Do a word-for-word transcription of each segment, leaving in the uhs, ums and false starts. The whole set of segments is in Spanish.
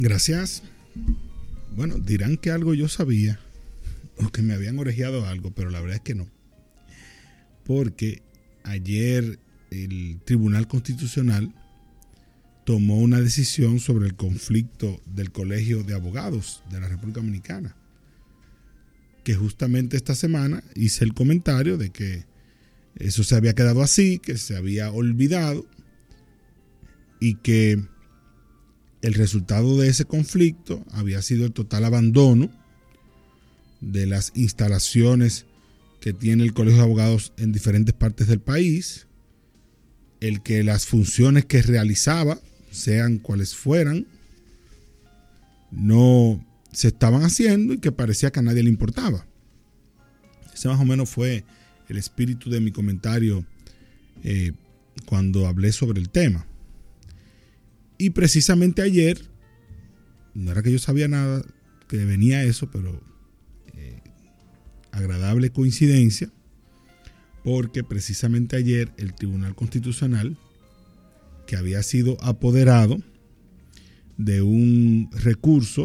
Gracias. Bueno, dirán que algo yo sabía o que me habían orejeado algo, pero la verdad es que no. Porque ayer el Tribunal Constitucional tomó una decisión sobre el conflicto del Colegio de Abogados de la República Dominicana, que justamente esta semana hice el comentario de que eso se había quedado así, que se había olvidado y que el resultado de ese conflicto había sido el total abandono de las instalaciones que tiene el Colegio de Abogados en diferentes partes del país, el que las funciones que realizaba, sean cuales fueran, no se estaban haciendo y que parecía que a nadie le importaba. Ese más o menos fue el espíritu de mi comentario eh, cuando hablé sobre el tema. Y precisamente ayer, no era que yo sabía nada que venía eso, pero eh, agradable coincidencia, porque precisamente ayer el Tribunal Constitucional, que había sido apoderado de un recurso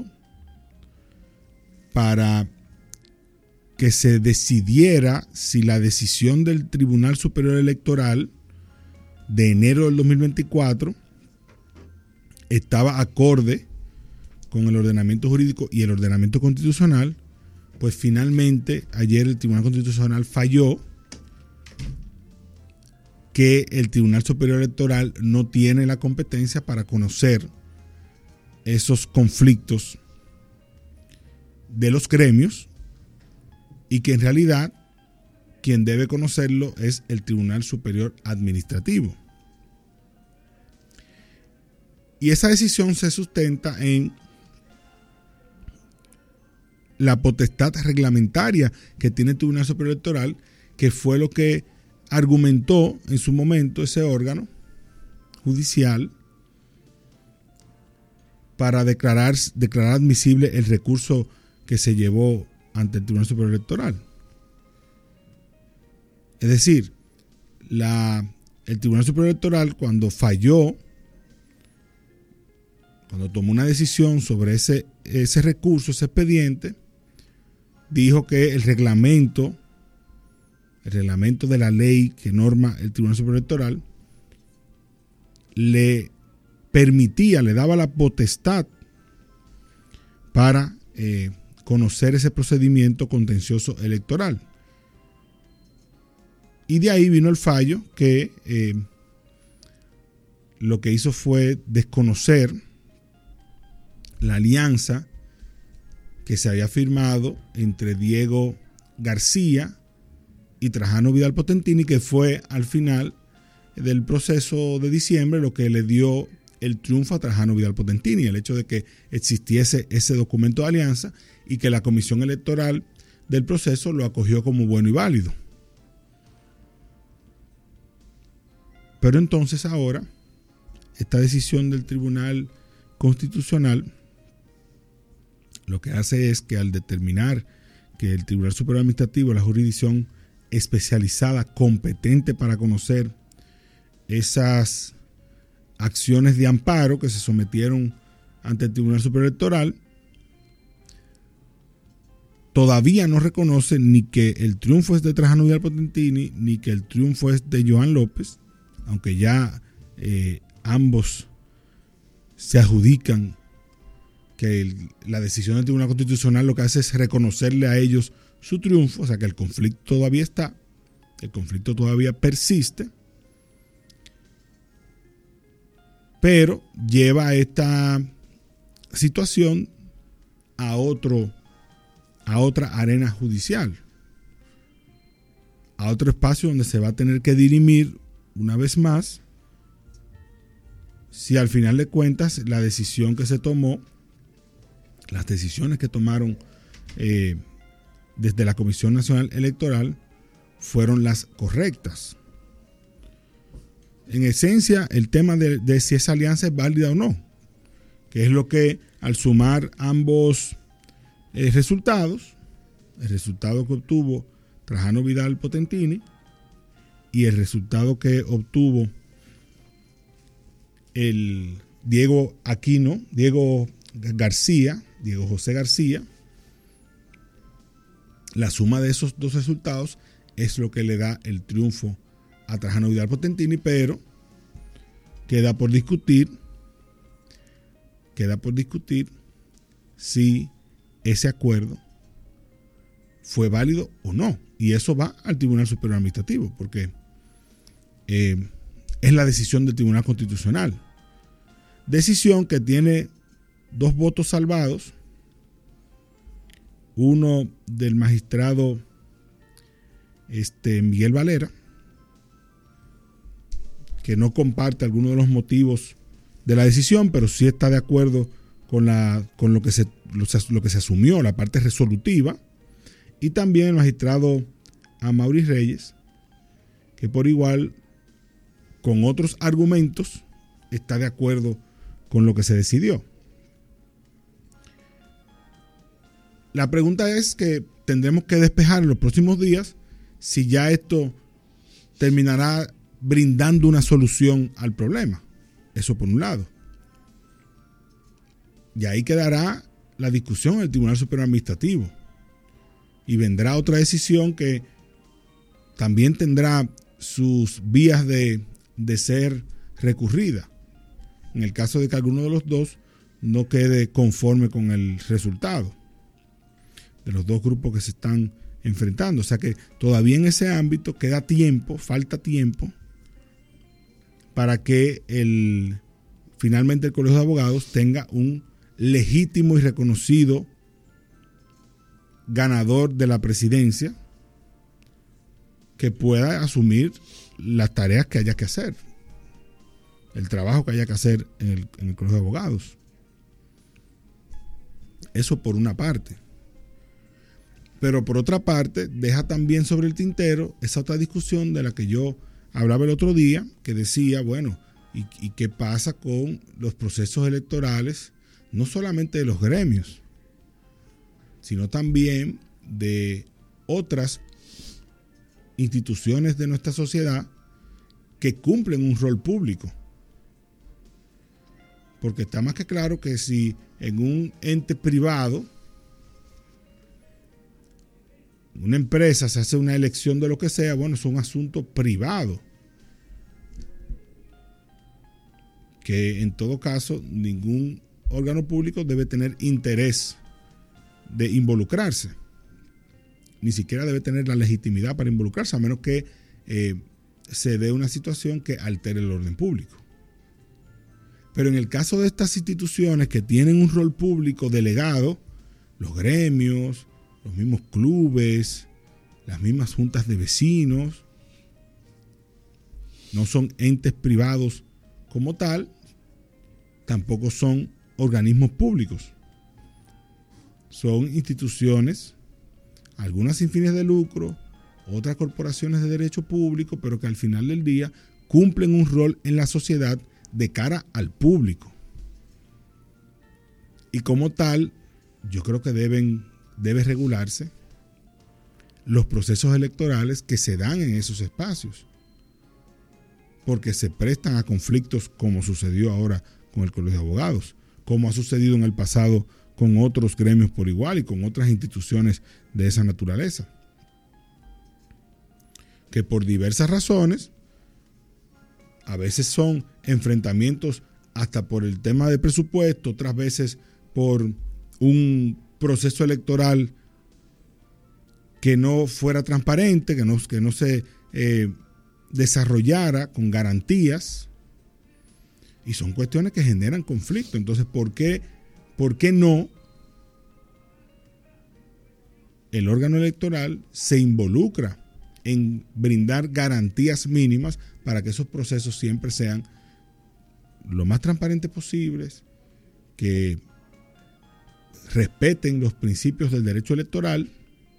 para que se decidiera si la decisión del Tribunal Superior Electoral de enero del dos mil veinticuatro estaba acorde con el ordenamiento jurídico y el ordenamiento constitucional, pues finalmente ayer el Tribunal Constitucional falló que el Tribunal Superior Electoral no tiene la competencia para conocer esos conflictos de los gremios y que en realidad quien debe conocerlo es el Tribunal Superior Administrativo. Y esa decisión se sustenta en la potestad reglamentaria que tiene el Tribunal Superior Electoral, que fue lo que argumentó en su momento ese órgano judicial para declarar, declarar admisible el recurso que se llevó ante el Tribunal Superior Electoral. Es decir, la, el Tribunal Superior Electoral, cuando falló, cuando tomó una decisión sobre ese, ese recurso, ese expediente, dijo que el reglamento, el reglamento de la ley que norma el Tribunal Superior Electoral, le permitía, le daba la potestad para eh, conocer ese procedimiento contencioso electoral. Y de ahí vino el fallo que eh, lo que hizo fue desconocer la alianza que se había firmado entre Diego García y Trajano Vidal Potentini, que fue al final del proceso de diciembre lo que le dio el triunfo a Trajano Vidal Potentini, el hecho de que existiese ese documento de alianza y que la comisión electoral del proceso lo acogió como bueno y válido. Pero entonces ahora, esta decisión del Tribunal Constitucional lo que hace es que al determinar que el Tribunal Superior Administrativo es la jurisdicción especializada, competente para conocer esas acciones de amparo que se sometieron ante el Tribunal Superior Electoral, todavía no reconoce ni que el triunfo es de Trajano Vidal Potentini, ni que el triunfo es de Joan López, aunque ya eh, ambos se adjudican que el, la decisión del Tribunal Constitucional lo que hace es reconocerle a ellos su triunfo, o sea que el conflicto todavía está, el conflicto todavía persiste, pero lleva esta situación a otro, a otra arena judicial, a otro espacio donde se va a tener que dirimir una vez más si al final de cuentas la decisión que se tomó, las decisiones que tomaron eh, desde la Comisión Nacional Electoral fueron las correctas. En esencia, el tema de, de si esa alianza es válida o no, que es lo que al sumar ambos eh, resultados, el resultado que obtuvo Trajano Vidal Potentini y el resultado que obtuvo el Diego Aquino, Diego García, Diego José García, la suma de esos dos resultados es lo que le da el triunfo a Trajano Vidal Potentini, pero queda por discutir, queda por discutir si ese acuerdo fue válido o no. Y eso va al Tribunal Superior Administrativo, porque eh, es la decisión del Tribunal Constitucional. Decisión que tiene dos votos salvados, uno del magistrado este, Miguel Valera, que no comparte algunos de los motivos de la decisión, pero sí está de acuerdo con, la, con lo, que se, lo, lo que se asumió, la parte resolutiva, y también el magistrado Amaury Reyes, que por igual, con otros argumentos, está de acuerdo con lo que se decidió. La pregunta es que tendremos que despejar en los próximos días si ya esto terminará brindando una solución al problema. Eso por un lado. Y ahí quedará la discusión en el Tribunal Superior Administrativo. Y vendrá otra decisión que también tendrá sus vías de, de ser recurrida, en el caso de que alguno de los dos no quede conforme con el resultado de los dos grupos que se están enfrentando. O sea que todavía en ese ámbito queda tiempo, falta tiempo para que el, finalmente el Colegio de Abogados tenga un legítimo y reconocido ganador de la presidencia que pueda asumir las tareas que haya que hacer, el trabajo que haya que hacer en el, en el Colegio de Abogados. Eso por una parte. Pero por otra parte, deja también sobre el tintero esa otra discusión de la que yo hablaba el otro día, que decía, bueno, ¿y, y qué pasa con los procesos electorales, no solamente de los gremios, sino también de otras instituciones de nuestra sociedad que cumplen un rol público? Porque está más que claro que si en un ente privado, una empresa se hace una elección de lo que sea, bueno, es un asunto privado, que en todo caso ningún órgano público debe tener interés de involucrarse, ni siquiera debe tener la legitimidad para involucrarse, a menos que eh, se dé una situación que altere el orden público. Pero en el caso de estas instituciones que tienen un rol público delegado, los gremios, los mismos clubes, las mismas juntas de vecinos, no son entes privados como tal, tampoco son organismos públicos. Son instituciones, algunas sin fines de lucro, otras corporaciones de derecho público, pero que al final del día cumplen un rol en la sociedad de cara al público. Y como tal, yo creo que deben, debe regularse los procesos electorales que se dan en esos espacios, porque se prestan a conflictos como sucedió ahora con el Colegio de Abogados, como ha sucedido en el pasado con otros gremios por igual y con otras instituciones de esa naturaleza, que por diversas razones, a veces son enfrentamientos hasta por el tema de presupuesto, otras veces por un proceso electoral que no fuera transparente, que no, que no se eh, desarrollara con garantías, y son cuestiones que generan conflicto. Entonces, ¿por qué, por qué no el órgano electoral se involucra en brindar garantías mínimas para que esos procesos siempre sean lo más transparentes posibles, que respeten los principios del derecho electoral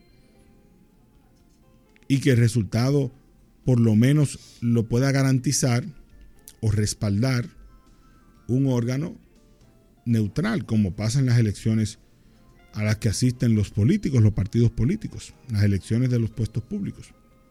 y que el resultado por lo menos lo pueda garantizar o respaldar un órgano neutral, como pasa en las elecciones a las que asisten los políticos, los partidos políticos, las elecciones de los puestos públicos?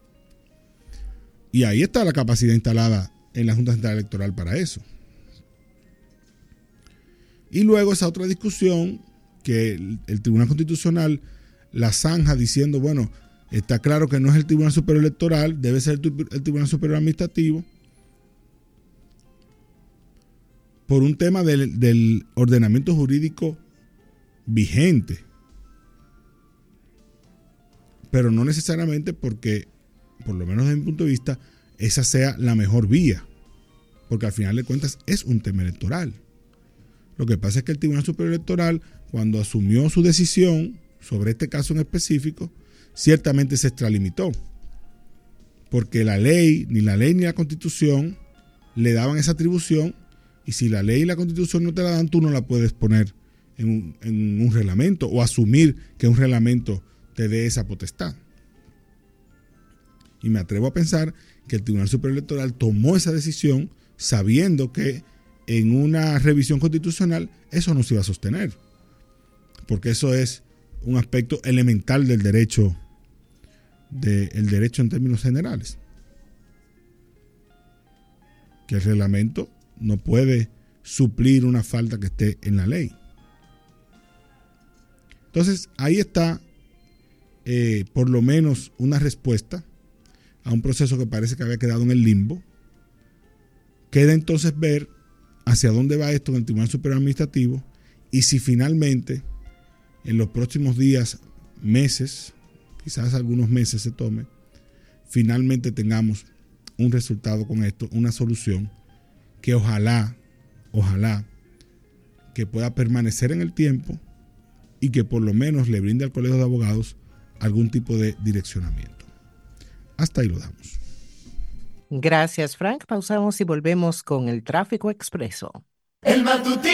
Y ahí está la capacidad instalada en la Junta Central Electoral para eso. Y luego esa otra discusión que el, el Tribunal Constitucional la zanja diciendo, bueno, está claro que no es el Tribunal Superior Electoral, debe ser el, el Tribunal Superior Administrativo, por un tema del, del ordenamiento jurídico vigente. Pero no necesariamente porque, por lo menos desde mi punto de vista, esa sea la mejor vía. Porque al final de cuentas es un tema electoral. Lo que pasa es que el Tribunal Superior Electoral, cuando asumió su decisión sobre este caso en específico, ciertamente se extralimitó. Porque la ley, ni la ley ni la Constitución le daban esa atribución, y si la ley y la Constitución no te la dan, tú no la puedes poner en un, en un reglamento o asumir que un reglamento te dé esa potestad. Y me atrevo a pensar que el Tribunal Superior Electoral tomó esa decisión sabiendo que en una revisión constitucional eso no se iba a sostener, porque eso es un aspecto elemental del derecho, del derecho en términos generales, que el reglamento no puede suplir una falta que esté en la ley. Entonces ahí está eh, por lo menos una respuesta a un proceso que parece que había quedado en el limbo. Queda entonces ver hacia dónde va esto en el Tribunal Superior Administrativo y si finalmente en los próximos días, meses, quizás algunos meses se tome, finalmente tengamos un resultado con esto, una solución que ojalá, ojalá que pueda permanecer en el tiempo y que por lo menos le brinde al Colegio de Abogados algún tipo de direccionamiento. Hasta ahí lo damos. Gracias, Frank. Pausamos y volvemos con el Tráfico Expreso. El matutino.